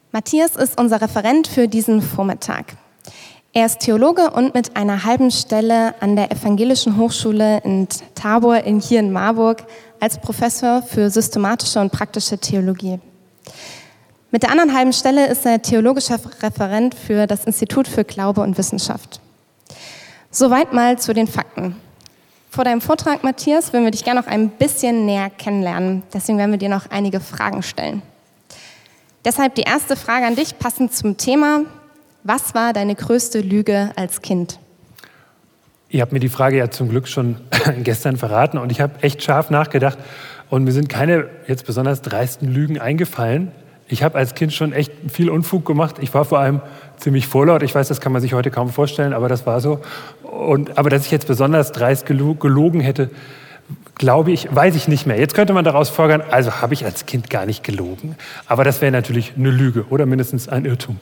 Matthias ist unser Referent für diesen Vormittag. Er ist Theologe und mit einer halben Stelle an der Evangelischen Hochschule in Tabor hier in Marburg als Professor für systematische und praktische Theologie. Mit der anderen halben Stelle ist er theologischer Referent für das Institut für Glaube und Wissenschaft. Soweit mal zu den Fakten. Vor deinem Vortrag, Matthias, würden wir dich gerne noch ein bisschen näher kennenlernen. Deswegen werden wir dir noch einige Fragen stellen. Deshalb die erste Frage an dich, passend zum Thema. Was war deine größte Lüge als Kind? Ihr habt mir die Frage ja zum Glück schon gestern verraten und ich habe echt scharf nachgedacht und mir sind keine jetzt besonders dreisten Lügen eingefallen. Ich habe als Kind schon echt viel Unfug gemacht. Ich war vor allem ziemlich vorlaut. Ich weiß, das kann man sich heute kaum vorstellen, aber das war so. Aber dass ich jetzt besonders dreist gelogen hätte, glaube ich, weiß ich nicht mehr. Jetzt könnte man daraus folgern, also habe ich als Kind gar nicht gelogen. Aber das wäre natürlich eine Lüge oder mindestens ein Irrtum.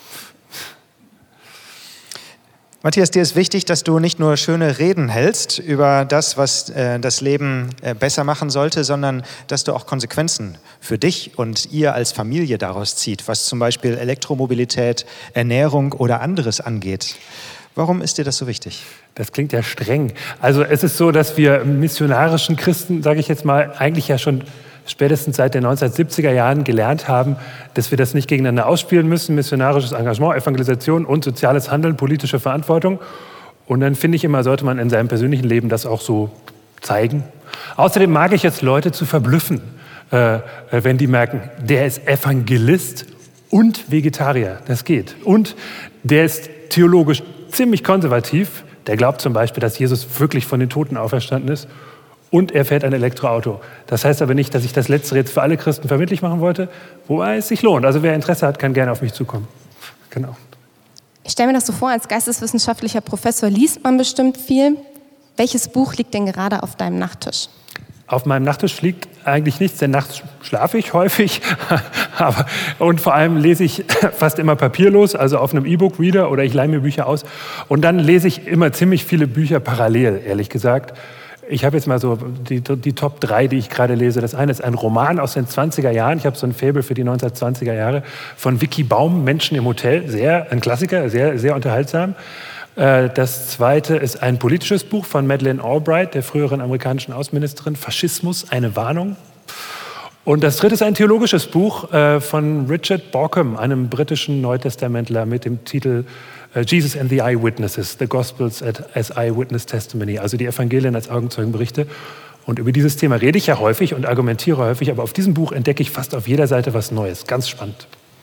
Matthias, dir ist wichtig, dass du nicht nur schöne Reden hältst über das, was das Leben besser machen sollte, sondern dass du auch Konsequenzen für dich und ihr als Familie daraus zieht, was zum Beispiel Elektromobilität, Ernährung oder anderes angeht. Warum ist dir das so wichtig? Das klingt ja streng. Also es ist so, dass wir missionarischen Christen, sage ich jetzt mal, eigentlich ja schon spätestens seit den 1970er Jahren gelernt haben, dass wir das nicht gegeneinander ausspielen müssen, missionarisches Engagement, Evangelisation und soziales Handeln, politische Verantwortung. Und dann finde ich immer, sollte man in seinem persönlichen Leben das auch so zeigen. Außerdem mag ich jetzt Leute zu verblüffen, wenn die merken, der ist Evangelist und Vegetarier, das geht. Und der ist theologisch ziemlich konservativ, der glaubt zum Beispiel, dass Jesus wirklich von den Toten auferstanden ist. Und er fährt ein Elektroauto. Das heißt aber nicht, dass ich das Letztere jetzt für alle Christen verbindlich machen wollte, wobei es sich lohnt. Also wer Interesse hat, kann gerne auf mich zukommen. Genau. Ich stelle mir das so vor, als geisteswissenschaftlicher Professor liest man bestimmt viel. Welches Buch liegt denn gerade auf deinem Nachttisch? Auf meinem Nachttisch liegt eigentlich nichts, denn nachts schlafe ich häufig. Und vor allem lese ich fast immer papierlos, also auf einem E-Book-Reader oder ich leihe mir Bücher aus. Und dann lese ich immer ziemlich viele Bücher parallel, ehrlich gesagt. Ich habe jetzt mal so die Top 3, die ich gerade lese. Das eine ist ein Roman aus den 20er Jahren. Ich habe so ein Faible für die 1920er Jahre von Vicky Baum, Menschen im Hotel. Ein Klassiker, sehr, sehr unterhaltsam. Das zweite ist ein politisches Buch von Madeleine Albright, der früheren amerikanischen Außenministerin. Faschismus, eine Warnung. Und das dritte ist ein theologisches Buch von Richard Bauckham, einem britischen Neutestamentler mit dem Titel Jesus and the Eyewitnesses, the Gospels as Eyewitness Testimony, also die Evangelien als Augenzeugenberichte. Und über dieses Thema rede ich ja häufig und argumentiere häufig, aber auf diesem Buch entdecke ich fast auf jeder Seite was Neues. Ganz spannend.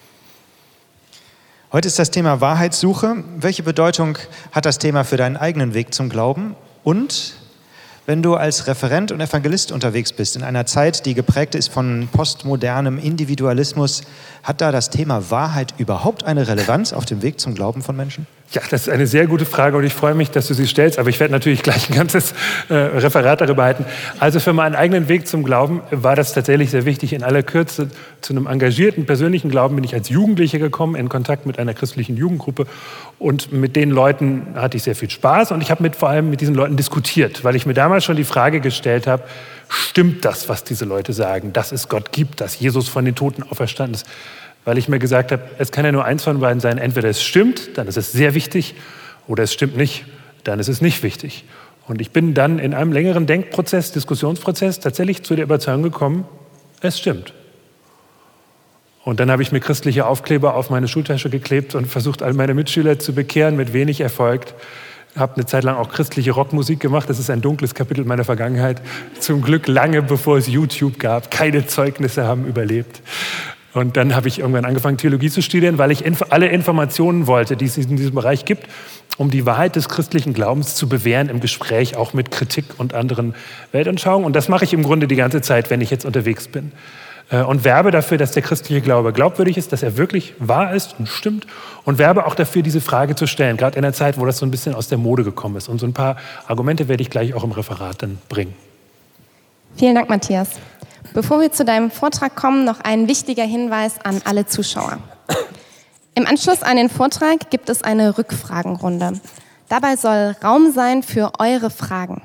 Heute ist das Thema Wahrheitssuche. Welche Bedeutung hat das Thema für deinen eigenen Weg zum Glauben? Und wenn du als Referent und Evangelist unterwegs bist, in einer Zeit, die geprägt ist von postmodernem Individualismus, hat da das Thema Wahrheit überhaupt eine Relevanz auf dem Weg zum Glauben von Menschen? Ja, das ist eine sehr gute Frage und ich freue mich, dass du sie stellst, aber ich werde natürlich gleich ein ganzes Referat darüber halten. Also für meinen eigenen Weg zum Glauben war das tatsächlich sehr wichtig. In aller Kürze zu einem engagierten persönlichen Glauben bin ich als Jugendlicher gekommen, in Kontakt mit einer christlichen Jugendgruppe und mit den Leuten hatte ich sehr viel Spaß und ich habe vor allem mit diesen Leuten diskutiert, weil ich mir damals schon die Frage gestellt habe, stimmt das, was diese Leute sagen, dass es Gott gibt, dass Jesus von den Toten auferstanden ist? Weil ich mir gesagt habe, es kann ja nur eins von beiden sein. Entweder es stimmt, dann ist es sehr wichtig, oder es stimmt nicht, dann ist es nicht wichtig. Und ich bin dann in einem längeren Denkprozess, Diskussionsprozess tatsächlich zu der Überzeugung gekommen, es stimmt. Und dann habe ich mir christliche Aufkleber auf meine Schultasche geklebt und versucht, all meine Mitschüler zu bekehren, mit wenig Erfolg. Habe eine Zeit lang auch christliche Rockmusik gemacht. Das ist ein dunkles Kapitel meiner Vergangenheit. Zum Glück lange, bevor es YouTube gab. Keine Zeugnisse haben überlebt. Und dann habe ich irgendwann angefangen, Theologie zu studieren, weil ich alle Informationen wollte, die es in diesem Bereich gibt, um die Wahrheit des christlichen Glaubens zu bewähren im Gespräch, auch mit Kritik und anderen Weltanschauungen. Und das mache ich im Grunde die ganze Zeit, wenn ich jetzt unterwegs bin. Und werbe dafür, dass der christliche Glaube glaubwürdig ist, dass er wirklich wahr ist und stimmt. Und werbe auch dafür, diese Frage zu stellen, gerade in einer Zeit, wo das so ein bisschen aus der Mode gekommen ist. Und so ein paar Argumente werde ich gleich auch im Referat dann bringen. Vielen Dank, Matthias. Bevor wir zu deinem Vortrag kommen, noch ein wichtiger Hinweis an alle Zuschauer. Im Anschluss an den Vortrag gibt es eine Rückfragenrunde. Dabei soll Raum sein für eure Fragen.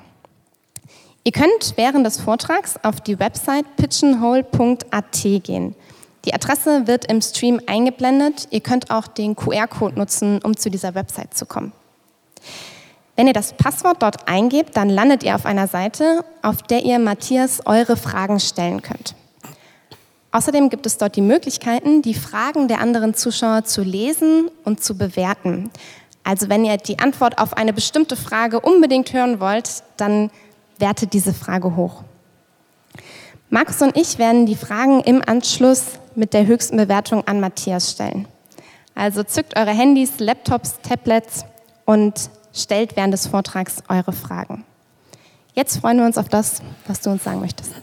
Ihr könnt während des Vortrags auf die Website pigeonhole.at gehen. Die Adresse wird im Stream eingeblendet. Ihr könnt auch den QR-Code nutzen, um zu dieser Website zu kommen. Wenn ihr das Passwort dort eingebt, dann landet ihr auf einer Seite, auf der ihr Matthias eure Fragen stellen könnt. Außerdem gibt es dort die Möglichkeiten, die Fragen der anderen Zuschauer zu lesen und zu bewerten. Also wenn ihr die Antwort auf eine bestimmte Frage unbedingt hören wollt, dann wertet diese Frage hoch. Markus und ich werden die Fragen im Anschluss mit der höchsten Bewertung an Matthias stellen. Also zückt eure Handys, Laptops, Tablets und stellt während des Vortrags eure Fragen. Jetzt freuen wir uns auf das, was du uns sagen möchtest.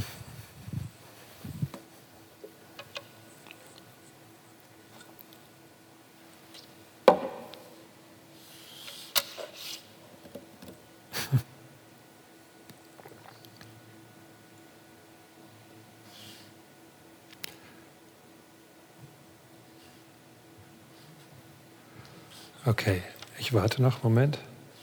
Okay, ich warte noch, Moment.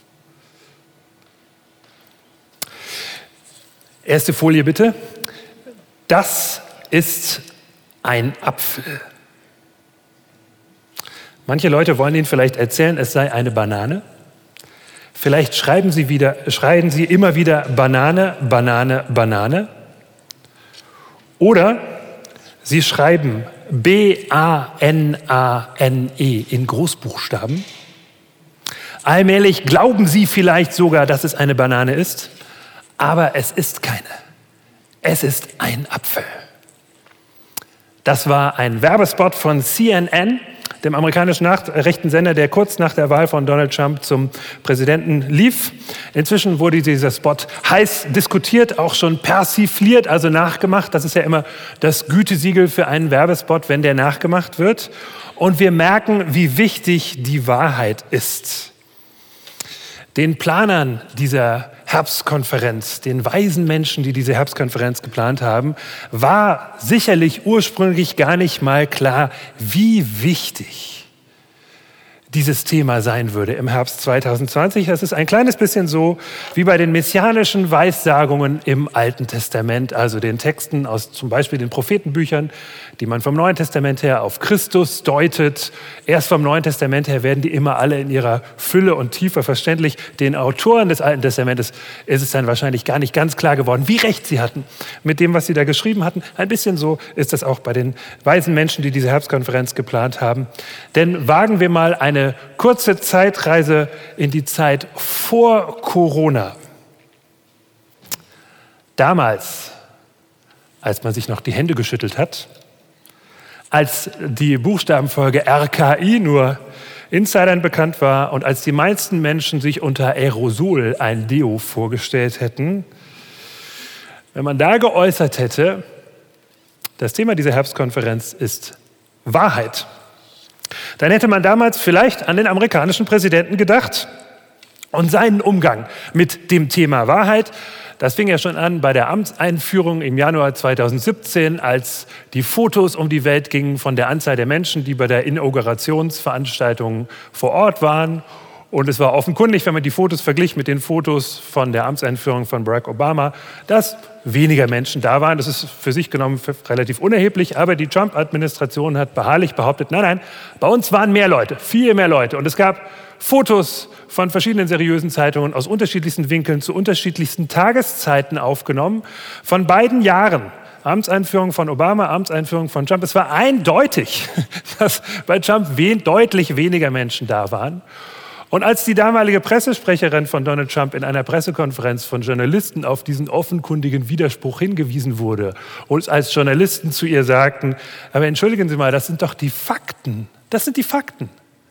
Erste Folie bitte. Das ist ein Apfel. Manche Leute wollen Ihnen vielleicht erzählen, es sei eine Banane. Vielleicht schreien Sie immer wieder Banane, Banane, Banane. Oder Sie schreiben B-A-N-A-N-E in Großbuchstaben. Allmählich glauben Sie vielleicht sogar, dass es eine Banane ist, aber es ist keine. Es ist ein Apfel. Das war ein Werbespot von CNN, dem amerikanischen Nachrichtensender, der kurz nach der Wahl von Donald Trump zum Präsidenten lief. Inzwischen wurde dieser Spot heiß diskutiert, auch schon persifliert, also nachgemacht. Das ist ja immer das Gütesiegel für einen Werbespot, wenn der nachgemacht wird. Und wir merken, wie wichtig die Wahrheit ist. Den Planern dieser Herbstkonferenz, den weisen Menschen, die diese Herbstkonferenz geplant haben, war sicherlich ursprünglich gar nicht mal klar, wie wichtig dieses Thema sein würde im Herbst 2020. Das ist ein kleines bisschen so wie bei den messianischen Weissagungen im Alten Testament, also den Texten aus zum Beispiel den Prophetenbüchern, die man vom Neuen Testament her auf Christus deutet. Erst vom Neuen Testament her werden die immer alle in ihrer Fülle und Tiefe verständlich. Den Autoren des Alten Testamentes ist es dann wahrscheinlich gar nicht ganz klar geworden, wie recht sie hatten mit dem, was sie da geschrieben hatten. Ein bisschen so ist das auch bei den weisen Menschen, die diese Herbstkonferenz geplant haben. Denn wagen wir mal eine kurze Zeitreise in die Zeit vor Corona. Damals, als man sich noch die Hände geschüttelt hat, als die Buchstabenfolge RKI nur Insidern bekannt war und als die meisten Menschen sich unter Aerosol ein Deo vorgestellt hätten, wenn man da geäußert hätte, das Thema dieser Herbstkonferenz ist Wahrheit, dann hätte man damals vielleicht an den amerikanischen Präsidenten gedacht und seinen Umgang mit dem Thema Wahrheit. Das fing ja schon an bei der Amtseinführung im Januar 2017, als die Fotos um die Welt gingen von der Anzahl der Menschen, die bei der Inaugurationsveranstaltung vor Ort waren. Und es war offenkundig, wenn man die Fotos verglich mit den Fotos von der Amtseinführung von Barack Obama, dass weniger Menschen da waren. Das ist für sich genommen relativ unerheblich, aber die Trump-Administration hat beharrlich behauptet, nein, bei uns waren mehr Leute, viel mehr Leute. Und es gab Fotos von verschiedenen seriösen Zeitungen aus unterschiedlichsten Winkeln zu unterschiedlichsten Tageszeiten aufgenommen, von beiden Jahren. Amtseinführung von Obama, Amtseinführung von Trump. Es war eindeutig, dass bei Trump deutlich weniger Menschen da waren. Und als die damalige Pressesprecherin von Donald Trump in einer Pressekonferenz von Journalisten auf diesen offenkundigen Widerspruch hingewiesen wurde und als Journalisten zu ihr sagten, aber entschuldigen Sie mal, das sind doch die Fakten. Das sind die Fakten.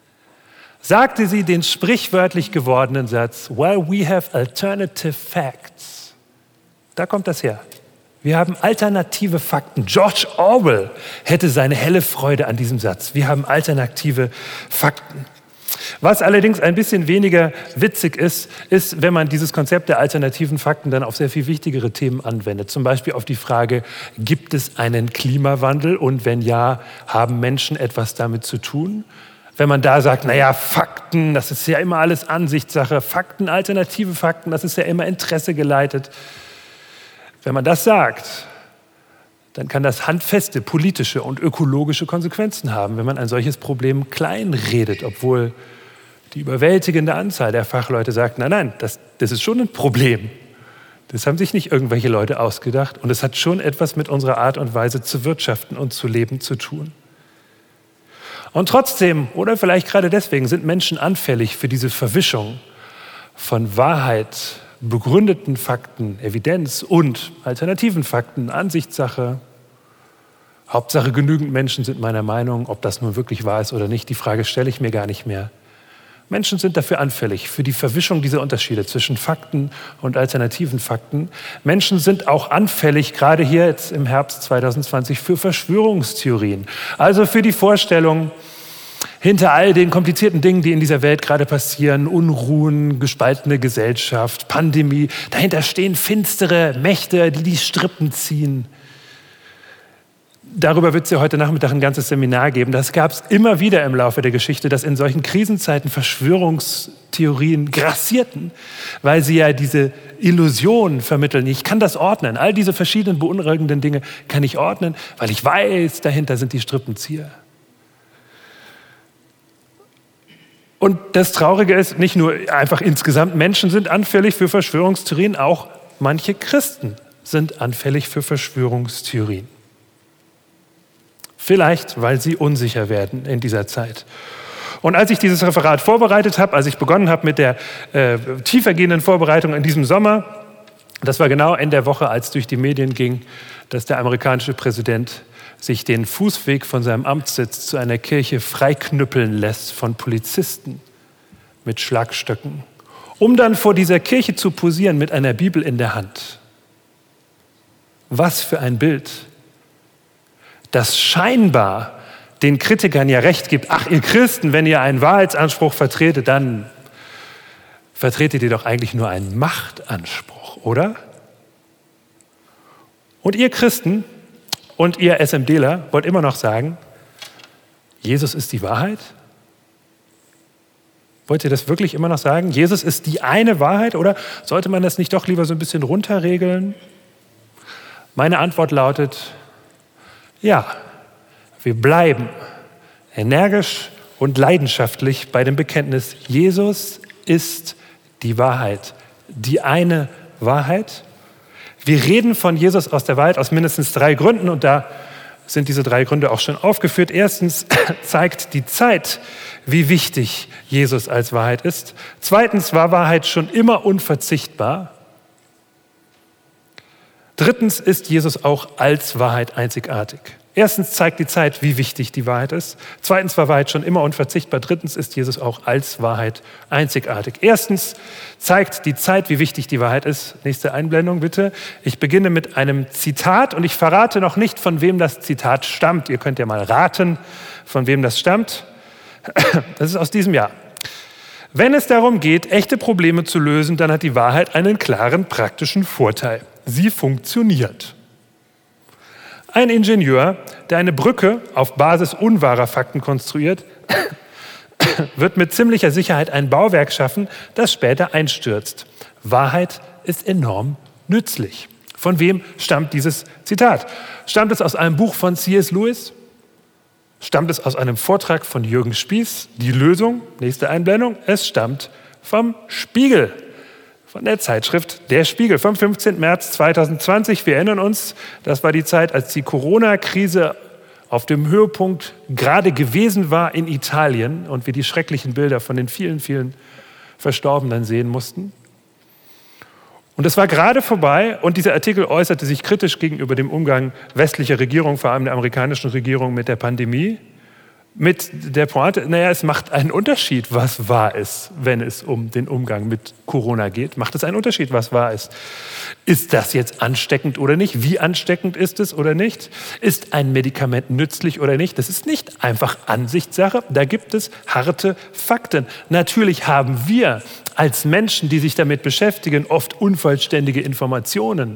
Sagte sie den sprichwörtlich gewordenen Satz, well, we have alternative facts. Da kommt das her. Wir haben alternative Fakten. George Orwell hätte seine helle Freude an diesem Satz. Wir haben alternative Fakten. Was allerdings ein bisschen weniger witzig ist, wenn man dieses Konzept der alternativen Fakten dann auf sehr viel wichtigere Themen anwendet. Zum Beispiel auf die Frage, gibt es einen Klimawandel und wenn ja, haben Menschen etwas damit zu tun? Wenn man da sagt, naja, Fakten, das ist ja immer alles Ansichtssache, Fakten, alternative Fakten, das ist ja immer Interesse geleitet. Wenn man das sagt, dann kann das handfeste politische und ökologische Konsequenzen haben, wenn man ein solches Problem kleinredet, obwohl die überwältigende Anzahl der Fachleute sagt, nein, das ist schon ein Problem. Das haben sich nicht irgendwelche Leute ausgedacht und es hat schon etwas mit unserer Art und Weise zu wirtschaften und zu leben zu tun. Und trotzdem, oder vielleicht gerade deswegen, sind Menschen anfällig für diese Verwischung von Wahrheit, begründeten Fakten, Evidenz und alternativen Fakten, Ansichtssache. Hauptsache genügend Menschen sind meiner Meinung, ob das nun wirklich wahr ist oder nicht, die Frage stelle ich mir gar nicht mehr. Menschen sind dafür anfällig, für die Verwischung dieser Unterschiede zwischen Fakten und alternativen Fakten. Menschen sind auch anfällig, gerade hier jetzt im Herbst 2020, für Verschwörungstheorien. Also für die Vorstellung, hinter all den komplizierten Dingen, die in dieser Welt gerade passieren, Unruhen, gespaltene Gesellschaft, Pandemie, dahinter stehen finstere Mächte, die die Strippen ziehen. Darüber wird es ja heute Nachmittag ein ganzes Seminar geben. Das gab es immer wieder im Laufe der Geschichte, dass in solchen Krisenzeiten Verschwörungstheorien grassierten, weil sie ja diese Illusion vermitteln. Ich kann das ordnen. All diese verschiedenen beunruhigenden Dinge kann ich ordnen, weil ich weiß, dahinter sind die Strippenzieher. Und das Traurige ist, nicht nur einfach insgesamt Menschen sind anfällig für Verschwörungstheorien, auch manche Christen sind anfällig für Verschwörungstheorien. Vielleicht, weil sie unsicher werden in dieser Zeit. Und als ich dieses Referat vorbereitet habe, als ich begonnen habe mit der tiefergehenden Vorbereitung in diesem Sommer, das war genau in der Woche, als durch die Medien ging, dass der amerikanische Präsident sich den Fußweg von seinem Amtssitz zu einer Kirche freiknüppeln lässt von Polizisten mit Schlagstöcken, um dann vor dieser Kirche zu posieren mit einer Bibel in der Hand. Was für ein Bild, das scheinbar den Kritikern ja recht gibt. Ach, ihr Christen, wenn ihr einen Wahrheitsanspruch vertretet, dann vertretet ihr doch eigentlich nur einen Machtanspruch, oder? Und ihr Christen und ihr SMDler wollt immer noch sagen, Jesus ist die Wahrheit? Wollt ihr das wirklich immer noch sagen? Jesus ist die eine Wahrheit, oder sollte man das nicht doch lieber so ein bisschen runterregeln? Meine Antwort lautet, ja, wir bleiben energisch und leidenschaftlich bei dem Bekenntnis, Jesus ist die Wahrheit, die eine Wahrheit. Wir reden von Jesus aus der Wahrheit aus mindestens 3 Gründen und da sind diese 3 Gründe auch schon aufgeführt. Erstens zeigt die Zeit, wie wichtig Jesus als Wahrheit ist. Zweitens war Wahrheit schon immer unverzichtbar. Drittens ist Jesus auch als Wahrheit einzigartig. Erstens zeigt die Zeit, wie wichtig die Wahrheit ist. Zweitens war Wahrheit schon immer unverzichtbar. Drittens ist Jesus auch als Wahrheit einzigartig. Erstens zeigt die Zeit, wie wichtig die Wahrheit ist. Nächste Einblendung bitte. Ich beginne mit einem Zitat und ich verrate noch nicht, von wem das Zitat stammt. Ihr könnt ja mal raten, von wem das stammt. Das ist aus diesem Jahr. Wenn es darum geht, echte Probleme zu lösen, dann hat die Wahrheit einen klaren praktischen Vorteil. Sie funktioniert. Ein Ingenieur, der eine Brücke auf Basis unwahrer Fakten konstruiert, wird mit ziemlicher Sicherheit ein Bauwerk schaffen, das später einstürzt. Wahrheit ist enorm nützlich. Von wem stammt dieses Zitat? Stammt es aus einem Buch von C.S. Lewis? Stammt es aus einem Vortrag von Jürgen Spieß? Die Lösung, nächste Einblendung, es stammt vom Spiegel. Von der Zeitschrift Der Spiegel vom 15. März 2020. Wir erinnern uns, das war die Zeit, als die Corona-Krise auf dem Höhepunkt gerade gewesen war in Italien und wir die schrecklichen Bilder von den vielen, vielen Verstorbenen sehen mussten. Und es war gerade vorbei und dieser Artikel äußerte sich kritisch gegenüber dem Umgang westlicher Regierungen, vor allem der amerikanischen Regierung, mit der Pandemie. Mit der Pointe, es macht einen Unterschied, was wahr ist, wenn es um den Umgang mit Corona geht. Macht es einen Unterschied, was wahr ist? Ist das jetzt ansteckend oder nicht? Wie ansteckend ist es oder nicht? Ist ein Medikament nützlich oder nicht? Das ist nicht einfach Ansichtssache. Da gibt es harte Fakten. Natürlich haben wir als Menschen, die sich damit beschäftigen, oft unvollständige Informationen.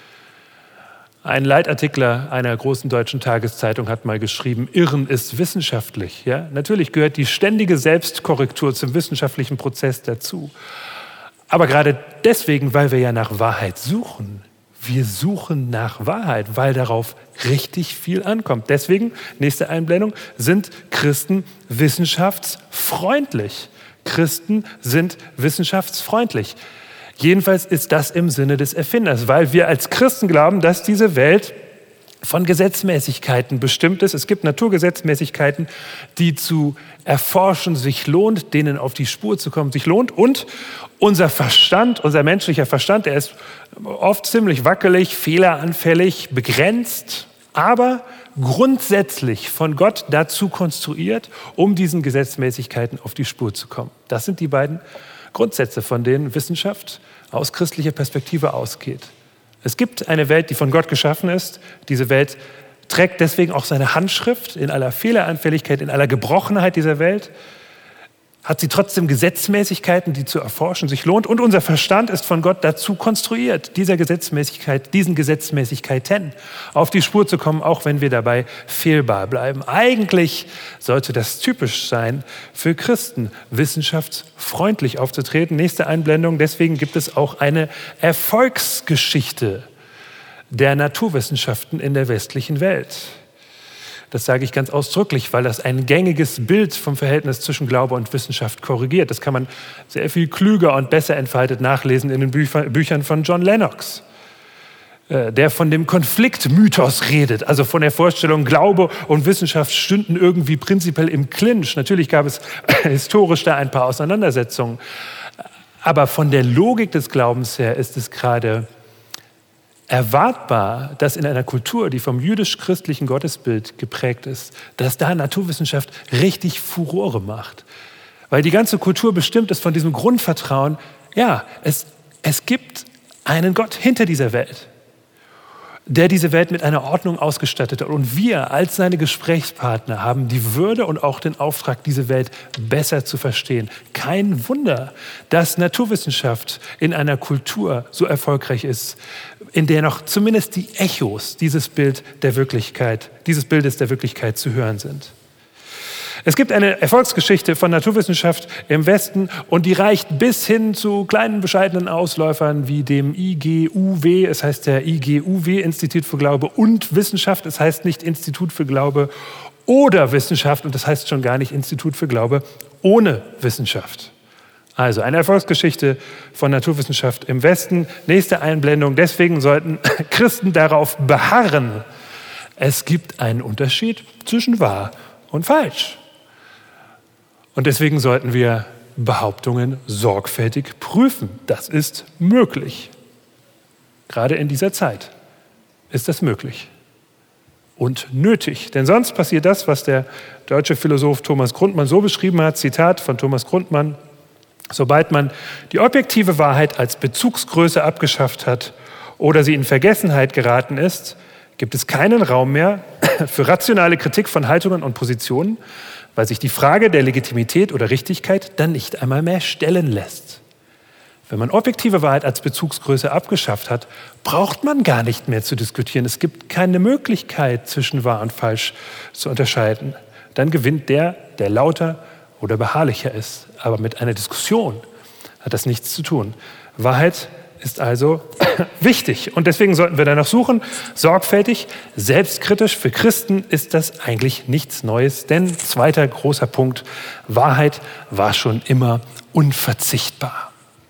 Ein Leitartikler einer großen deutschen Tageszeitung hat mal geschrieben, Irren ist wissenschaftlich. Ja? Natürlich gehört die ständige Selbstkorrektur zum wissenschaftlichen Prozess dazu. Aber gerade deswegen, weil wir ja nach Wahrheit suchen, Wir suchen nach Wahrheit, weil darauf richtig viel ankommt. Deswegen, nächste Einblendung, sind Christen wissenschaftsfreundlich. Christen sind wissenschaftsfreundlich. Jedenfalls ist das im Sinne des Erfinders, weil wir als Christen glauben, dass diese Welt von Gesetzmäßigkeiten bestimmt ist. Es gibt Naturgesetzmäßigkeiten, die zu erforschen sich lohnt, denen auf die Spur zu kommen sich lohnt. Und unser Verstand, unser menschlicher Verstand, der ist oft ziemlich wackelig, fehleranfällig, begrenzt, aber grundsätzlich von Gott dazu konstruiert, um diesen Gesetzmäßigkeiten auf die Spur zu kommen. Das sind die beiden Grundsätze, von denen Wissenschaft aus christlicher Perspektive ausgeht. Es gibt eine Welt, die von Gott geschaffen ist. Diese Welt trägt deswegen auch seine Handschrift in aller Fehleranfälligkeit, in aller Gebrochenheit dieser Welt. Hat sie trotzdem Gesetzmäßigkeiten, die zu erforschen sich lohnt. Und unser Verstand ist von Gott dazu konstruiert, diesen Gesetzmäßigkeiten auf die Spur zu kommen, auch wenn wir dabei fehlbar bleiben. Eigentlich sollte das typisch sein für Christen, wissenschaftsfreundlich aufzutreten. Nächste Einblendung. Deswegen gibt es auch eine Erfolgsgeschichte der Naturwissenschaften in der westlichen Welt. Das sage ich ganz ausdrücklich, weil das ein gängiges Bild vom Verhältnis zwischen Glaube und Wissenschaft korrigiert. Das kann man sehr viel klüger und besser entfaltet nachlesen in den Büchern von John Lennox, der von dem Konfliktmythos redet, also von der Vorstellung, Glaube und Wissenschaft stünden irgendwie prinzipiell im Clinch. Natürlich gab es historisch da ein paar Auseinandersetzungen, aber von der Logik des Glaubens her ist es gerade erwartbar, dass in einer Kultur, die vom jüdisch-christlichen Gottesbild geprägt ist, dass da Naturwissenschaft richtig Furore macht. Weil die ganze Kultur bestimmt ist von diesem Grundvertrauen, ja, es gibt einen Gott hinter dieser Welt, der diese Welt mit einer Ordnung ausgestattet hat. Und wir als seine Gesprächspartner haben die Würde und auch den Auftrag, diese Welt besser zu verstehen. Kein Wunder, dass Naturwissenschaft in einer Kultur so erfolgreich ist, in der noch zumindest die Echos dieses Bildes der Wirklichkeit zu hören sind. Es gibt eine Erfolgsgeschichte von Naturwissenschaft im Westen und die reicht bis hin zu kleinen, bescheidenen Ausläufern wie dem IGUW. Es heißt der IGUW, Institut für Glaube und Wissenschaft. Es heißt nicht Institut für Glaube oder Wissenschaft und das heißt schon gar nicht Institut für Glaube ohne Wissenschaft. Also eine Erfolgsgeschichte von Naturwissenschaft im Westen. Nächste Einblendung. Deswegen sollten Christen darauf beharren. Es gibt einen Unterschied zwischen wahr und falsch. Und deswegen sollten wir Behauptungen sorgfältig prüfen. Das ist möglich. Gerade in dieser Zeit ist das möglich und nötig. Denn sonst passiert das, was der deutsche Philosoph Thomas Grundmann so beschrieben hat, Zitat von Thomas Grundmann: Sobald man die objektive Wahrheit als Bezugsgröße abgeschafft hat oder sie in Vergessenheit geraten ist, gibt es keinen Raum mehr für rationale Kritik von Haltungen und Positionen, weil sich die Frage der Legitimität oder Richtigkeit dann nicht einmal mehr stellen lässt. Wenn man objektive Wahrheit als Bezugsgröße abgeschafft hat, braucht man gar nicht mehr zu diskutieren. Es gibt keine Möglichkeit, zwischen wahr und falsch zu unterscheiden. Dann gewinnt der lauter oder beharrlicher ist. Aber mit einer Diskussion hat das nichts zu tun. Wahrheit ist also wichtig. Und deswegen sollten wir danach suchen, sorgfältig, selbstkritisch. Für Christen ist das eigentlich nichts Neues. Denn zweiter großer Punkt, Wahrheit war schon immer unverzichtbar.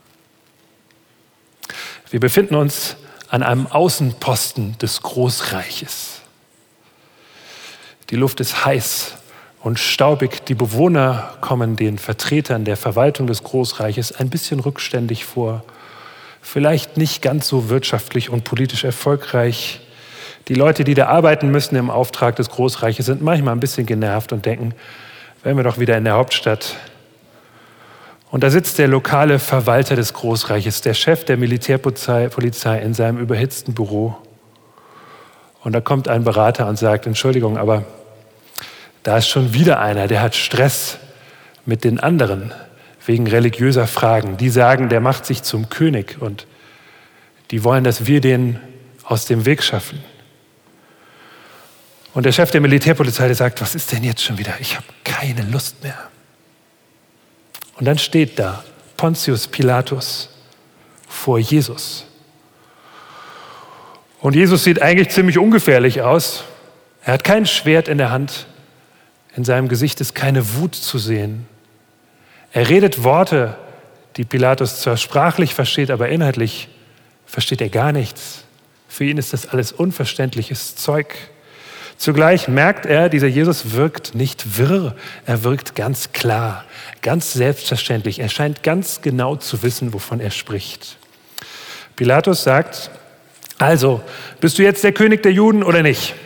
Wir befinden uns an einem Außenposten des Großreiches. Die Luft ist heiß und staubig. Die Bewohner kommen den Vertretern der Verwaltung des Großreiches ein bisschen rückständig vor. Vielleicht nicht ganz so wirtschaftlich und politisch erfolgreich. Die Leute, die da arbeiten müssen im Auftrag des Großreiches, sind manchmal ein bisschen genervt und denken, wären wir doch wieder in der Hauptstadt. Und da sitzt der lokale Verwalter des Großreiches, der Chef der Militärpolizei in seinem überhitzten Büro. Und da kommt ein Berater und sagt, Entschuldigung, aber da ist schon wieder einer, der hat Stress mit den anderen wegen religiöser Fragen. Die sagen, der macht sich zum König und die wollen, dass wir den aus dem Weg schaffen. Und der Chef der Militärpolizei, der sagt, was ist denn jetzt schon wieder? Ich habe keine Lust mehr. Und dann steht da Pontius Pilatus vor Jesus. Und Jesus sieht eigentlich ziemlich ungefährlich aus. Er hat kein Schwert in der Hand. In seinem Gesicht ist keine Wut zu sehen. Er redet Worte, die Pilatus zwar sprachlich versteht, aber inhaltlich versteht er gar nichts. Für ihn ist das alles unverständliches Zeug. Zugleich merkt er, dieser Jesus wirkt nicht wirr, er wirkt ganz klar, ganz selbstverständlich. Er scheint ganz genau zu wissen, wovon er spricht. Pilatus sagt, also, bist du jetzt der König der Juden oder nicht?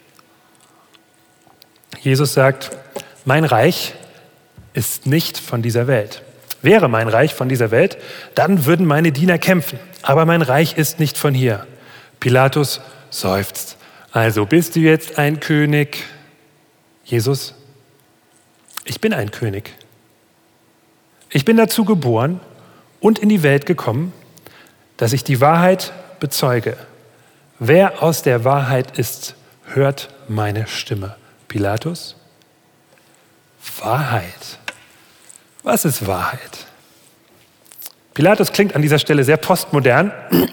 Jesus sagt, mein Reich ist nicht von dieser Welt. Wäre mein Reich von dieser Welt, dann würden meine Diener kämpfen. Aber mein Reich ist nicht von hier. Pilatus seufzt. Also bist du jetzt ein König? Jesus, ich bin ein König. Ich bin dazu geboren und in die Welt gekommen, dass ich die Wahrheit bezeuge. Wer aus der Wahrheit ist, hört meine Stimme. Pilatus, Wahrheit. Was ist Wahrheit? Pilatus klingt an dieser Stelle sehr postmodern,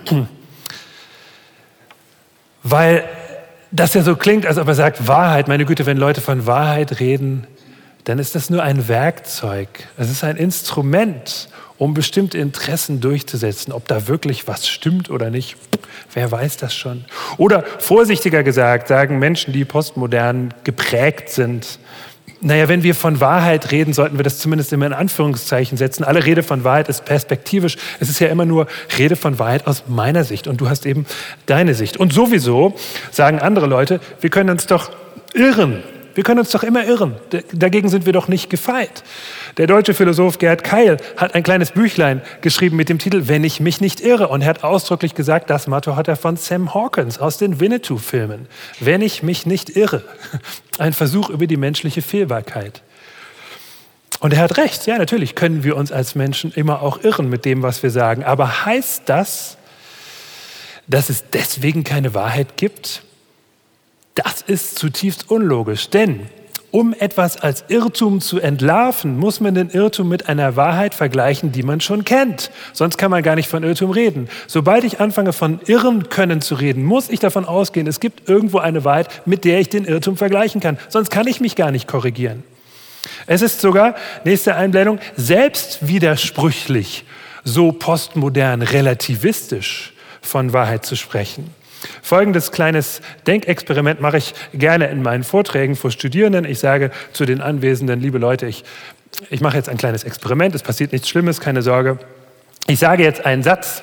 weil das ja so klingt, als ob er sagt, Wahrheit, meine Güte, wenn Leute von Wahrheit reden, dann ist das nur ein Werkzeug. Es ist ein Instrument, um bestimmte Interessen durchzusetzen. Ob da wirklich was stimmt oder nicht, wer weiß das schon. Oder vorsichtiger gesagt, sagen Menschen, die postmodern geprägt sind, naja, wenn wir von Wahrheit reden, sollten wir das zumindest immer in Anführungszeichen setzen. Alle Rede von Wahrheit ist perspektivisch. Es ist ja immer nur Rede von Wahrheit aus meiner Sicht und du hast eben deine Sicht. Und sowieso sagen andere Leute, wir können uns doch irren. Wir können uns doch immer irren. Dagegen sind wir doch nicht gefeit. Der deutsche Philosoph Gerd Keil hat ein kleines Büchlein geschrieben mit dem Titel Wenn ich mich nicht irre. Und er hat ausdrücklich gesagt, das Motto hat er von Sam Hawkins aus den Winnetou-Filmen. Wenn ich mich nicht irre. Ein Versuch über die menschliche Fehlbarkeit. Und er hat recht. Ja, natürlich können wir uns als Menschen immer auch irren mit dem, was wir sagen. Aber heißt das, dass es deswegen keine Wahrheit gibt? Das ist zutiefst unlogisch, denn um etwas als Irrtum zu entlarven, muss man den Irrtum mit einer Wahrheit vergleichen, die man schon kennt. Sonst kann man gar nicht von Irrtum reden. Sobald ich anfange, von Irren können zu reden, muss ich davon ausgehen, es gibt irgendwo eine Wahrheit, mit der ich den Irrtum vergleichen kann. Sonst kann ich mich gar nicht korrigieren. Es ist sogar, nächste Einblendung, selbstwidersprüchlich, so postmodern relativistisch von Wahrheit zu sprechen. Folgendes kleines Denkexperiment mache ich gerne in meinen Vorträgen vor Studierenden. Ich sage zu den Anwesenden, liebe Leute, ich mache jetzt ein kleines Experiment, es passiert nichts Schlimmes, keine Sorge. Ich sage jetzt einen Satz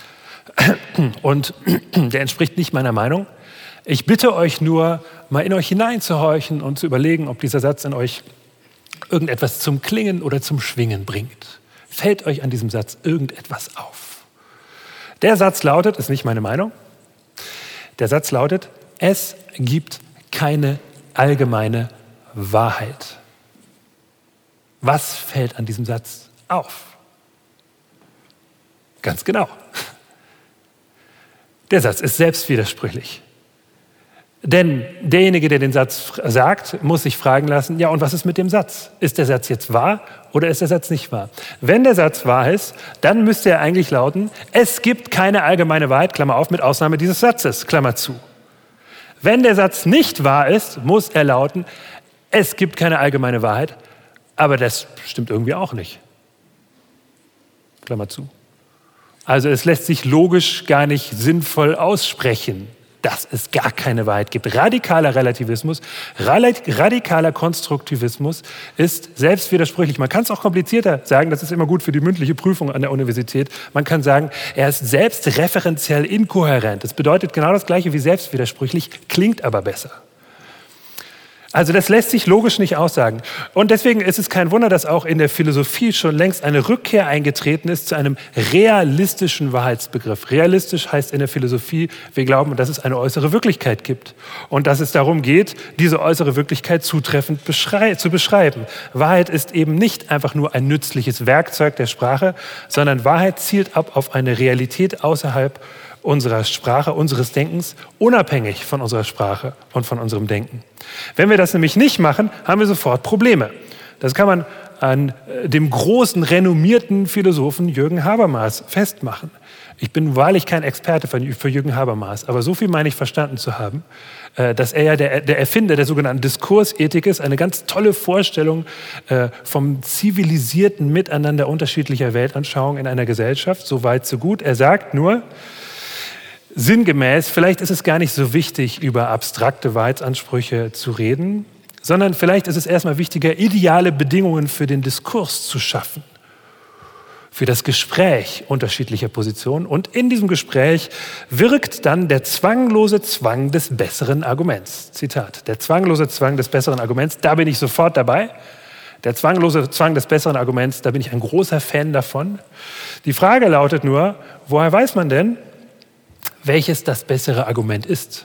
und der entspricht nicht meiner Meinung. Ich bitte euch nur, mal in euch hineinzuhorchen und zu überlegen, ob dieser Satz in euch irgendetwas zum Klingen oder zum Schwingen bringt. Fällt euch an diesem Satz irgendetwas auf? Der Satz lautet, ist nicht meine Meinung, der Satz lautet, es gibt keine allgemeine Wahrheit. Was fällt an diesem Satz auf? Ganz genau. Der Satz ist selbstwidersprüchlich. Denn derjenige, der den Satz sagt, muss sich fragen lassen, ja, und was ist mit dem Satz? Ist der Satz jetzt wahr oder ist der Satz nicht wahr? Wenn der Satz wahr ist, dann müsste er eigentlich lauten, es gibt keine allgemeine Wahrheit, Klammer auf, mit Ausnahme dieses Satzes, Klammer zu. Wenn der Satz nicht wahr ist, muss er lauten, es gibt keine allgemeine Wahrheit, aber das stimmt irgendwie auch nicht. Klammer zu. Also es lässt sich logisch gar nicht sinnvoll aussprechen, dass es gar keine Wahrheit gibt. Radikaler Relativismus, radikaler Konstruktivismus ist selbstwidersprüchlich. Man kann es auch komplizierter sagen, das ist immer gut für die mündliche Prüfung an der Universität. Man kann sagen, er ist selbstreferenziell inkohärent. Das bedeutet genau das Gleiche wie selbstwidersprüchlich, klingt aber besser. Also das lässt sich logisch nicht aussagen. Und deswegen ist es kein Wunder, dass auch in der Philosophie schon längst eine Rückkehr eingetreten ist zu einem realistischen Wahrheitsbegriff. Realistisch heißt in der Philosophie, wir glauben, dass es eine äußere Wirklichkeit gibt und dass es darum geht, diese äußere Wirklichkeit zutreffend zu beschreiben. Wahrheit ist eben nicht einfach nur ein nützliches Werkzeug der Sprache, sondern Wahrheit zielt ab auf eine Realität außerhalb unserer Sprache, unseres Denkens, unabhängig von unserer Sprache und von unserem Denken. Wenn wir das nämlich nicht machen, haben wir sofort Probleme. Das kann man an dem großen, renommierten Philosophen Jürgen Habermas festmachen. Ich bin wahrlich kein Experte für Jürgen Habermas, aber so viel meine ich verstanden zu haben, dass er ja der Erfinder der sogenannten Diskursethik ist, eine ganz tolle Vorstellung vom zivilisierten Miteinander unterschiedlicher Weltanschauungen in einer Gesellschaft. So weit, so gut. Er sagt nur, sinngemäß, vielleicht ist es gar nicht so wichtig, über abstrakte Wahrheitsansprüche zu reden, sondern vielleicht ist es erstmal wichtiger, ideale Bedingungen für den Diskurs zu schaffen, für das Gespräch unterschiedlicher Positionen. Und in diesem Gespräch wirkt dann der zwanglose Zwang des besseren Arguments. Zitat, der zwanglose Zwang des besseren Arguments, da bin ich sofort dabei. Der zwanglose Zwang des besseren Arguments, da bin ich ein großer Fan davon. Die Frage lautet nur, woher weiß man denn, welches das bessere Argument ist,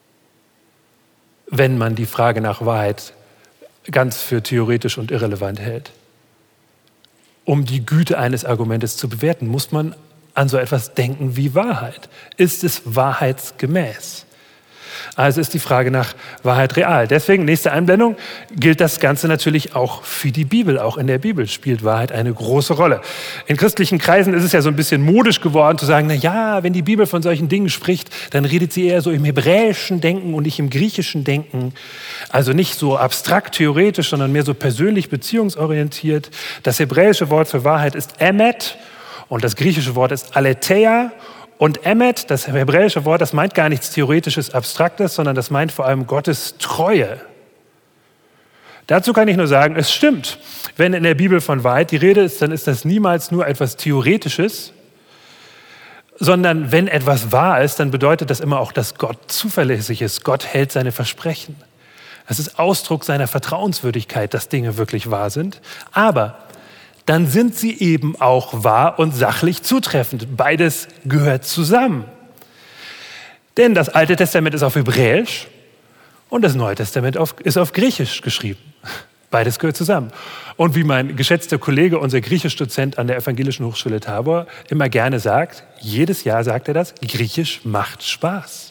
wenn man die Frage nach Wahrheit ganz für theoretisch und irrelevant hält? Um die Güte eines Argumentes zu bewerten, muss man an so etwas denken wie Wahrheit. Ist es wahrheitsgemäß? Also ist die Frage nach Wahrheit real. Deswegen, nächste Einblendung, gilt das Ganze natürlich auch für die Bibel. Auch in der Bibel spielt Wahrheit eine große Rolle. In christlichen Kreisen ist es ja so ein bisschen modisch geworden, zu sagen, na ja, wenn die Bibel von solchen Dingen spricht, dann redet sie eher so im hebräischen Denken und nicht im griechischen Denken. Also nicht so abstrakt theoretisch, sondern mehr so persönlich beziehungsorientiert. Das hebräische Wort für Wahrheit ist emet und das griechische Wort ist aletheia. Und emet, das hebräische Wort, das meint gar nichts Theoretisches, Abstraktes, sondern das meint vor allem Gottes Treue. Dazu kann ich nur sagen, es stimmt. Wenn in der Bibel von Wahrheit die Rede ist, dann ist das niemals nur etwas Theoretisches, sondern wenn etwas wahr ist, dann bedeutet das immer auch, dass Gott zuverlässig ist. Gott hält seine Versprechen. Es ist Ausdruck seiner Vertrauenswürdigkeit, dass Dinge wirklich wahr sind. Aber dann sind sie eben auch wahr und sachlich zutreffend. Beides gehört zusammen. Denn das Alte Testament ist auf Hebräisch und das Neue Testament ist auf Griechisch geschrieben. Beides gehört zusammen. Und wie mein geschätzter Kollege, unser Griechisch-Dozent an der Evangelischen Hochschule Tabor immer gerne sagt, jedes Jahr sagt er das, Griechisch macht Spaß.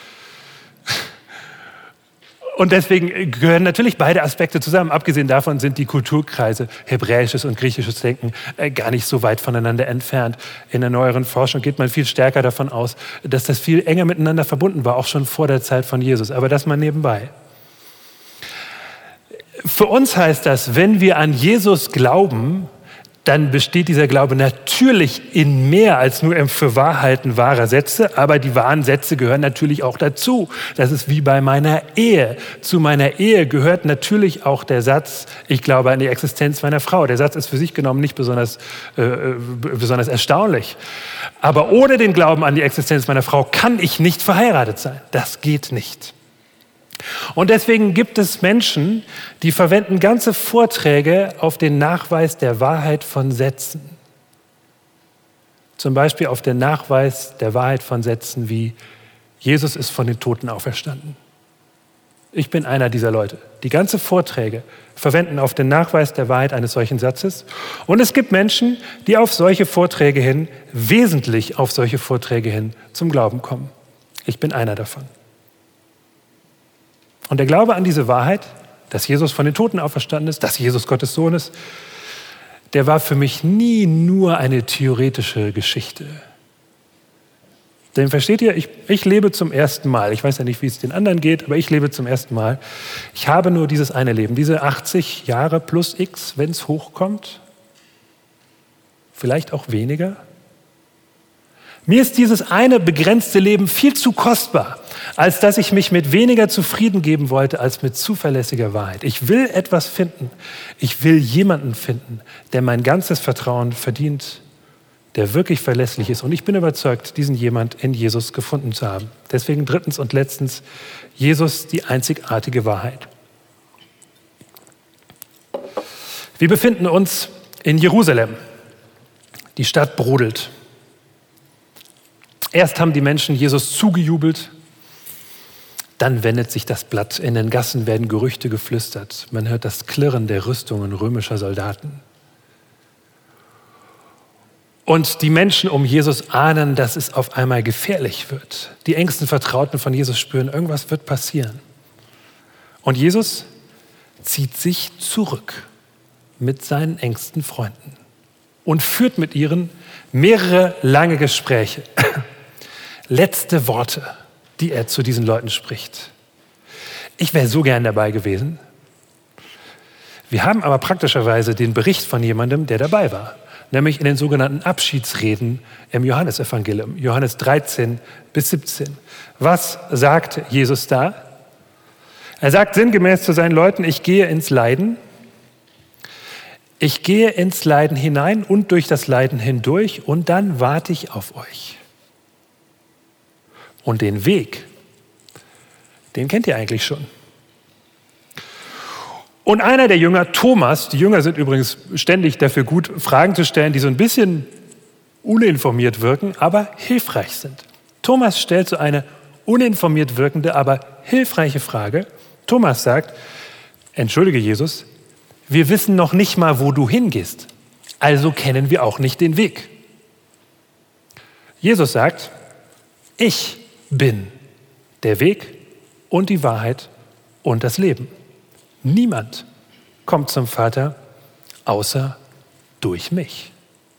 Und deswegen gehören natürlich beide Aspekte zusammen. Abgesehen davon sind die Kulturkreise, hebräisches und griechisches Denken, gar nicht so weit voneinander entfernt. In der neueren Forschung geht man viel stärker davon aus, dass das viel enger miteinander verbunden war, auch schon vor der Zeit von Jesus. Aber das mal nebenbei. Für uns heißt das, wenn wir an Jesus glauben, dann besteht dieser Glaube natürlich in mehr als nur im Fürwahrhalten wahrer Sätze, aber die wahren Sätze gehören natürlich auch dazu. Das ist wie bei meiner Ehe. Zu meiner Ehe gehört natürlich auch der Satz, ich glaube an die Existenz meiner Frau. Der Satz ist für sich genommen nicht besonders erstaunlich. Aber ohne den Glauben an die Existenz meiner Frau kann ich nicht verheiratet sein. Das geht nicht. Und deswegen gibt es Menschen, die verwenden ganze Vorträge auf den Nachweis der Wahrheit von Sätzen. Zum Beispiel auf den Nachweis der Wahrheit von Sätzen wie Jesus ist von den Toten auferstanden. Ich bin einer dieser Leute. Die ganze Vorträge verwenden auf den Nachweis der Wahrheit eines solchen Satzes. Und es gibt Menschen, die auf solche Vorträge hin, wesentlich auf solche Vorträge hin zum Glauben kommen. Ich bin einer davon. Und der Glaube an diese Wahrheit, dass Jesus von den Toten auferstanden ist, dass Jesus Gottes Sohn ist, der war für mich nie nur eine theoretische Geschichte. Denn versteht ihr, ich lebe zum ersten Mal. Ich weiß ja nicht, wie es den anderen geht, aber ich lebe zum ersten Mal. Ich habe nur dieses eine Leben, diese 80 Jahre plus X, wenn es hochkommt. Vielleicht auch weniger. Mir ist dieses eine begrenzte Leben viel zu kostbar, als dass ich mich mit weniger zufrieden geben wollte als mit zuverlässiger Wahrheit. Ich will etwas finden. Ich will jemanden finden, der mein ganzes Vertrauen verdient, der wirklich verlässlich ist. Und ich bin überzeugt, diesen jemand in Jesus gefunden zu haben. Deswegen drittens und letztens, Jesus, die einzigartige Wahrheit. Wir befinden uns in Jerusalem. Die Stadt brodelt. Erst haben die Menschen Jesus zugejubelt, dann wendet sich das Blatt. In den Gassen werden Gerüchte geflüstert. Man hört das Klirren der Rüstungen römischer Soldaten. Und die Menschen um Jesus ahnen, dass es auf einmal gefährlich wird. Die engsten Vertrauten von Jesus spüren, irgendwas wird passieren. Und Jesus zieht sich zurück. mit seinen engsten Freunden und führt mit ihnen mehrere lange Gespräche. Letzte Worte, die er zu diesen Leuten spricht. Ich wäre so gern dabei gewesen. Wir haben aber praktischerweise den Bericht von jemandem, der dabei war, nämlich in den sogenannten Abschiedsreden im Johannesevangelium, Johannes 13 bis 17. Was sagt Jesus da? Er sagt sinngemäß zu seinen Leuten, ich gehe ins Leiden. Ich gehe ins Leiden hinein und durch das Leiden hindurch und dann warte ich auf euch. Und den Weg, den kennt ihr eigentlich schon. Und einer der Jünger, Thomas, die Jünger sind übrigens ständig dafür gut, Fragen zu stellen, die so ein bisschen uninformiert wirken, aber hilfreich sind. Thomas stellt so eine uninformiert wirkende, aber hilfreiche Frage. Thomas sagt, entschuldige Jesus, wir wissen noch nicht mal, wo du hingehst, also kennen wir auch nicht den Weg. Jesus sagt, ich bin der Weg und die Wahrheit und das Leben. Niemand kommt zum Vater außer durch mich.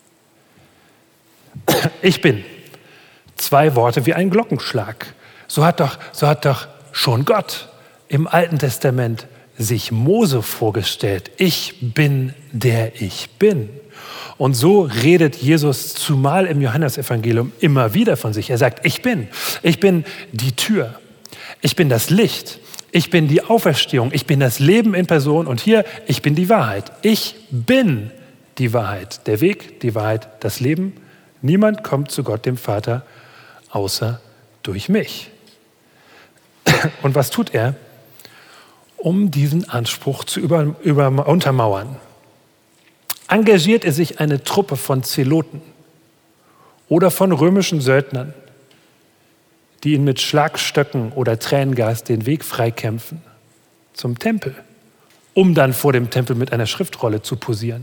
Ich bin. 2 Worte wie ein Glockenschlag. So hat doch schon Gott im Alten Testament sich Mose vorgestellt. Ich bin, der ich bin. Und so redet Jesus zumal im Johannesevangelium immer wieder von sich. Er sagt, ich bin die Tür. Ich bin das Licht. Ich bin die Auferstehung, ich bin das Leben in Person und hier, ich bin die Wahrheit. Ich bin die Wahrheit, der Weg, die Wahrheit, das Leben. Niemand kommt zu Gott, dem Vater, außer durch mich. Und was tut er, um diesen Anspruch zu untermauern? Engagiert er sich eine Truppe von Zeloten oder von römischen Söldnern, die ihn mit Schlagstöcken oder Tränengas den Weg freikämpfen zum Tempel, um dann vor dem Tempel mit einer Schriftrolle zu posieren?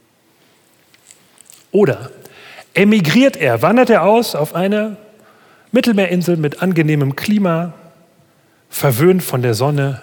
Oder emigriert er, wandert er aus auf eine Mittelmeerinsel mit angenehmem Klima, verwöhnt von der Sonne,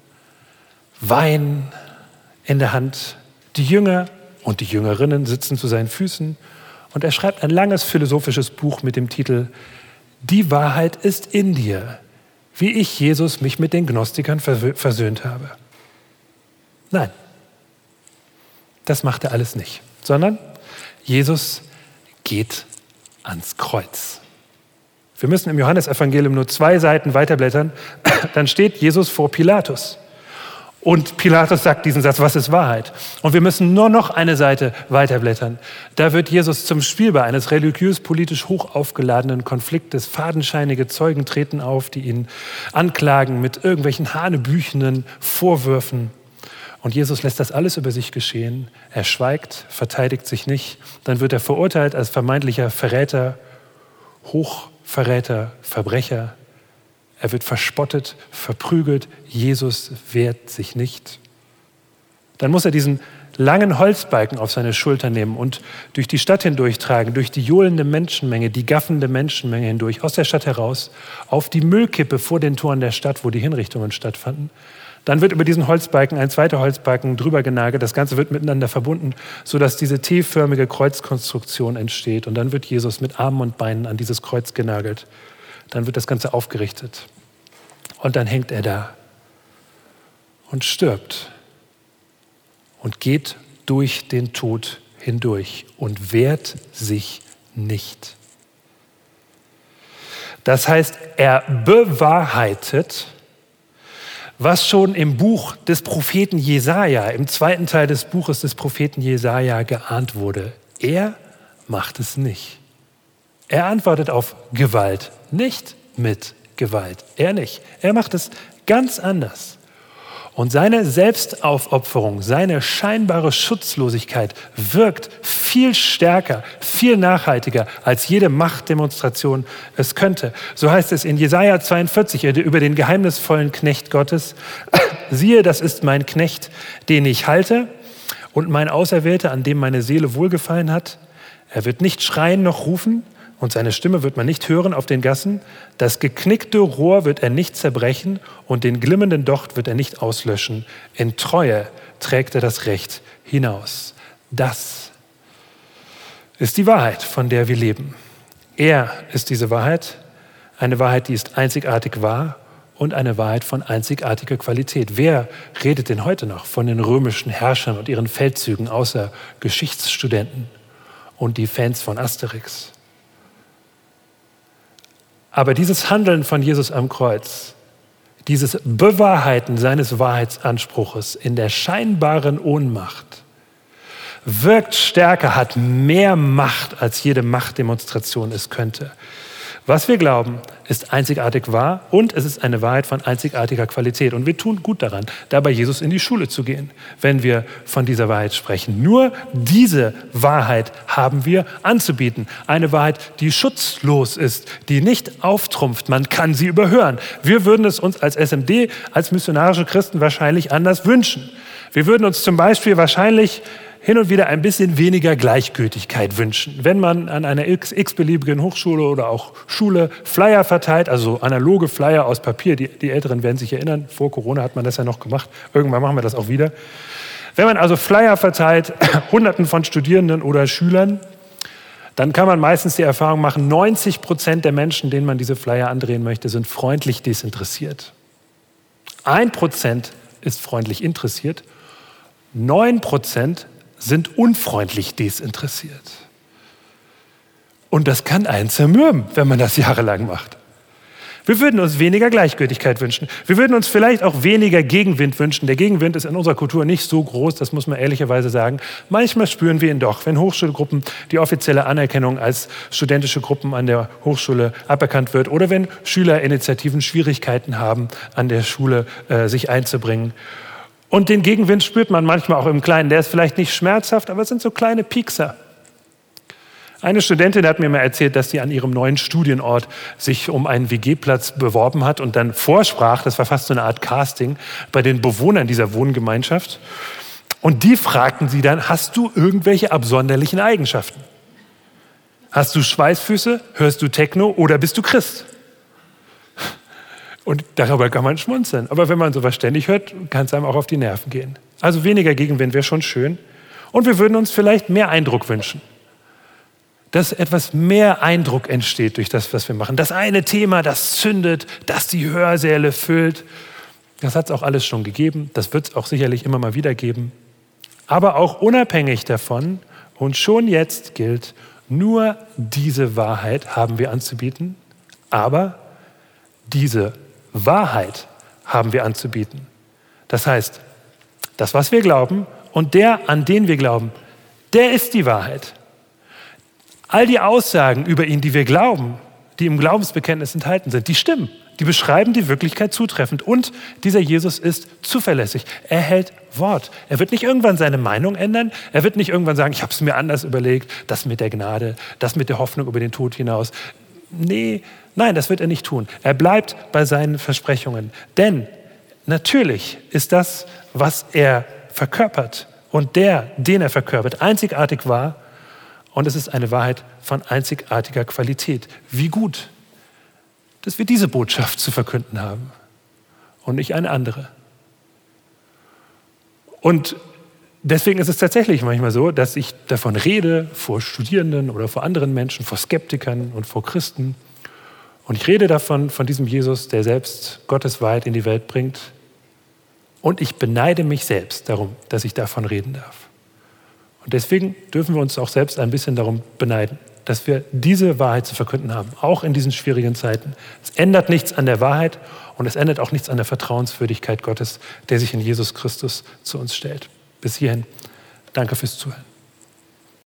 Wein in der Hand. Die Jünger und die Jüngerinnen sitzen zu seinen Füßen und er schreibt ein langes philosophisches Buch mit dem Titel Die Wahrheit ist in dir, wie ich, Jesus, mich mit den Gnostikern versöhnt habe. Nein, das macht er alles nicht, sondern Jesus geht ans Kreuz. Wir müssen im Johannesevangelium nur 2 Seiten weiterblättern, dann steht Jesus vor Pilatus. Und Pilatus sagt diesen Satz, was ist Wahrheit? Und wir müssen nur noch eine Seite weiterblättern. Da wird Jesus zum Spielball eines religiös-politisch hoch aufgeladenen Konfliktes. Fadenscheinige Zeugen treten auf, die ihn anklagen mit irgendwelchen hanebüchenen Vorwürfen. Und Jesus lässt das alles über sich geschehen. Er schweigt, verteidigt sich nicht. Dann wird er verurteilt als vermeintlicher Verräter, Hochverräter, Verbrecher. Er wird verspottet, verprügelt. Jesus wehrt sich nicht. Dann muss er diesen langen Holzbalken auf seine Schulter nehmen und durch die Stadt hindurch tragen, durch die johlende Menschenmenge, die gaffende Menschenmenge hindurch, aus der Stadt heraus, auf die Müllkippe vor den Toren der Stadt, wo die Hinrichtungen stattfanden. Dann wird über diesen Holzbalken ein zweiter Holzbalken drüber genagelt. Das Ganze wird miteinander verbunden, sodass diese T-förmige Kreuzkonstruktion entsteht. Und dann wird Jesus mit Armen und Beinen an dieses Kreuz genagelt. Dann wird das Ganze aufgerichtet. Und dann hängt er da und stirbt und geht durch den Tod hindurch und wehrt sich nicht. Das heißt, er bewahrheitet, was schon im Buch des Propheten Jesaja, im 2. Teil des Buches des Propheten Jesaja geahnt wurde. Er macht es nicht. Er antwortet auf Gewalt, nicht mit Gewalt. Er nicht. Er macht es ganz anders. Und seine Selbstaufopferung, seine scheinbare Schutzlosigkeit wirkt viel stärker, viel nachhaltiger, als jede Machtdemonstration es könnte. So heißt es in Jesaja 42 über den geheimnisvollen Knecht Gottes: Siehe, das ist mein Knecht, den ich halte, und mein Auserwählter, an dem meine Seele wohlgefallen hat. Er wird nicht schreien noch rufen, und seine Stimme wird man nicht hören auf den Gassen. Das geknickte Rohr wird er nicht zerbrechen und den glimmenden Docht wird er nicht auslöschen. In Treue trägt er das Recht hinaus. Das ist die Wahrheit, von der wir leben. Er ist diese Wahrheit, eine Wahrheit, die ist einzigartig wahr und eine Wahrheit von einzigartiger Qualität. Wer redet denn heute noch von den römischen Herrschern und ihren Feldzügen außer Geschichtsstudenten und die Fans von Asterix? Aber dieses Handeln von Jesus am Kreuz, dieses Bewahrheiten seines Wahrheitsanspruches in der scheinbaren Ohnmacht, wirkt stärker, hat mehr Macht, als jede Machtdemonstration es könnte. Was wir glauben, ist einzigartig wahr und es ist eine Wahrheit von einzigartiger Qualität. Und wir tun gut daran, da bei Jesus in die Schule zu gehen, wenn wir von dieser Wahrheit sprechen. Nur diese Wahrheit haben wir anzubieten. Eine Wahrheit, die schutzlos ist, die nicht auftrumpft. Man kann sie überhören. Wir würden es uns als SMD, als missionarische Christen wahrscheinlich anders wünschen. Wir würden uns zum Beispiel wahrscheinlich hin und wieder ein bisschen weniger Gleichgültigkeit wünschen. Wenn man an einer x-beliebigen Hochschule oder auch Schule Flyer verteilt, also analoge Flyer aus Papier, die Älteren werden sich erinnern, vor Corona hat man das ja noch gemacht, irgendwann machen wir das auch wieder. Wenn man also Flyer verteilt, Hunderten von Studierenden oder Schülern, dann kann man meistens die Erfahrung machen, 90% der Menschen, denen man diese Flyer andrehen möchte, sind freundlich desinteressiert. 1% ist freundlich interessiert, 9% sind unfreundlich desinteressiert. Und das kann einen zermürben, wenn man das jahrelang macht. Wir würden uns weniger Gleichgültigkeit wünschen. Wir würden uns vielleicht auch weniger Gegenwind wünschen. Der Gegenwind ist in unserer Kultur nicht so groß, das muss man ehrlicherweise sagen. Manchmal spüren wir ihn doch, wenn Hochschulgruppen die offizielle Anerkennung als studentische Gruppen an der Hochschule aberkannt wird oder wenn Schülerinitiativen Schwierigkeiten haben, an der Schule sich einzubringen. Und den Gegenwind spürt man manchmal auch im Kleinen. Der ist vielleicht nicht schmerzhaft, aber es sind so kleine Piekser. Eine Studentin hat mir mal erzählt, dass sie an ihrem neuen Studienort sich um einen WG-Platz beworben hat und dann vorsprach, das war fast so eine Art Casting, bei den Bewohnern dieser Wohngemeinschaft. Und die fragten sie dann, hast du irgendwelche absonderlichen Eigenschaften? Hast du Schweißfüße, hörst du Techno oder bist du Christ? Und darüber kann man schmunzeln. Aber wenn man sowas ständig hört, kann es einem auch auf die Nerven gehen. Also weniger Gegenwind wäre schon schön. Und wir würden uns vielleicht mehr Eindruck wünschen. Dass etwas mehr Eindruck entsteht durch das, was wir machen. Das eine Thema, das zündet, das die Hörsäle füllt. Das hat es auch alles schon gegeben. Das wird es auch sicherlich immer mal wieder geben. Aber auch unabhängig davon und schon jetzt gilt, nur diese Wahrheit haben wir anzubieten. Aber diese Wahrheit haben wir anzubieten. Das heißt, das, was wir glauben und der, an den wir glauben, der ist die Wahrheit. All die Aussagen über ihn, die wir glauben, die im Glaubensbekenntnis enthalten sind, die stimmen. Die beschreiben die Wirklichkeit zutreffend. Und dieser Jesus ist zuverlässig. Er hält Wort. Er wird nicht irgendwann seine Meinung ändern. Er wird nicht irgendwann sagen, ich habe es mir anders überlegt, das mit der Gnade, das mit der Hoffnung über den Tod hinaus. Nein, das wird er nicht tun. Er bleibt bei seinen Versprechungen. Denn natürlich ist das, was er verkörpert und den er verkörpert, einzigartig wahr. Und es ist eine Wahrheit von einzigartiger Qualität. Wie gut, dass wir diese Botschaft zu verkünden haben und nicht eine andere. Und deswegen ist es tatsächlich manchmal so, dass ich davon rede vor Studierenden oder vor anderen Menschen, vor Skeptikern und vor Christen. Und ich rede davon, von diesem Jesus, der selbst Gottes Wahrheit in die Welt bringt. Und ich beneide mich selbst darum, dass ich davon reden darf. Und deswegen dürfen wir uns auch selbst ein bisschen darum beneiden, dass wir diese Wahrheit zu verkünden haben, auch in diesen schwierigen Zeiten. Es ändert nichts an der Wahrheit und es ändert auch nichts an der Vertrauenswürdigkeit Gottes, der sich in Jesus Christus zu uns stellt. Bis hierhin, danke fürs Zuhören.